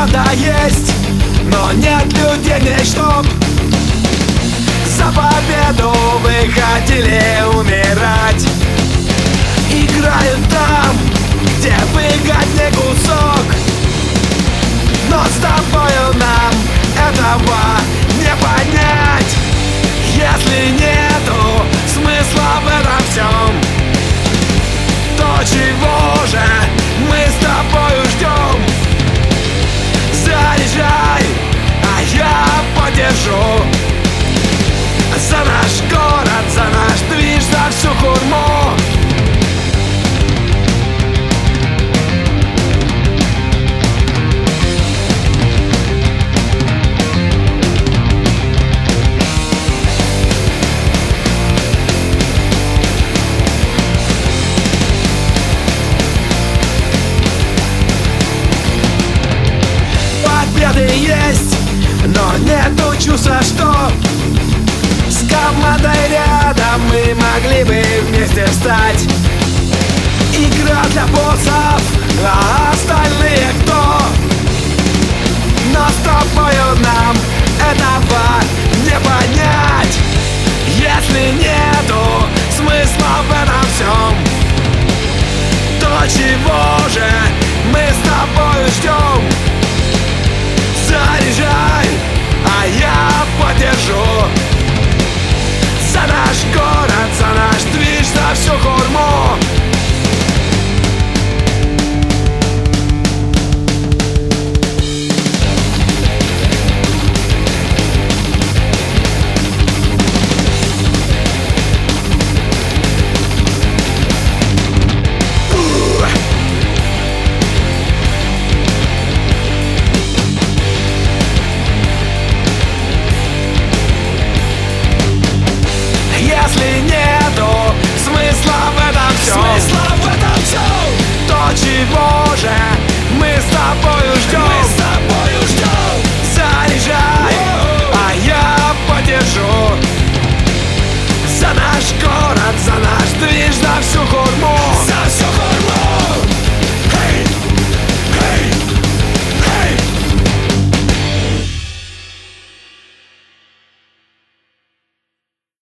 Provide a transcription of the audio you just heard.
команда есть, но нет людей, чтоб за победу выходили умирать. Играют там, где выгоднее кусок, но с тобою нам этого не понять. Если нету смысла в этом всем, то чего же мы с тобою ждем? Заряжай, а я подержу за наш город, за наш движ, за всю хурму. Победы есть, но нету чувства, что с командой рядом мы могли бы вместе встать. Игра для боссов, а остальные кто? Но с тобою нам этого не понять. Если нету смысла в этом всем, то чего же мы с тобою ждем? Заряжай, а я подержу за наш город, за наш движ, за всю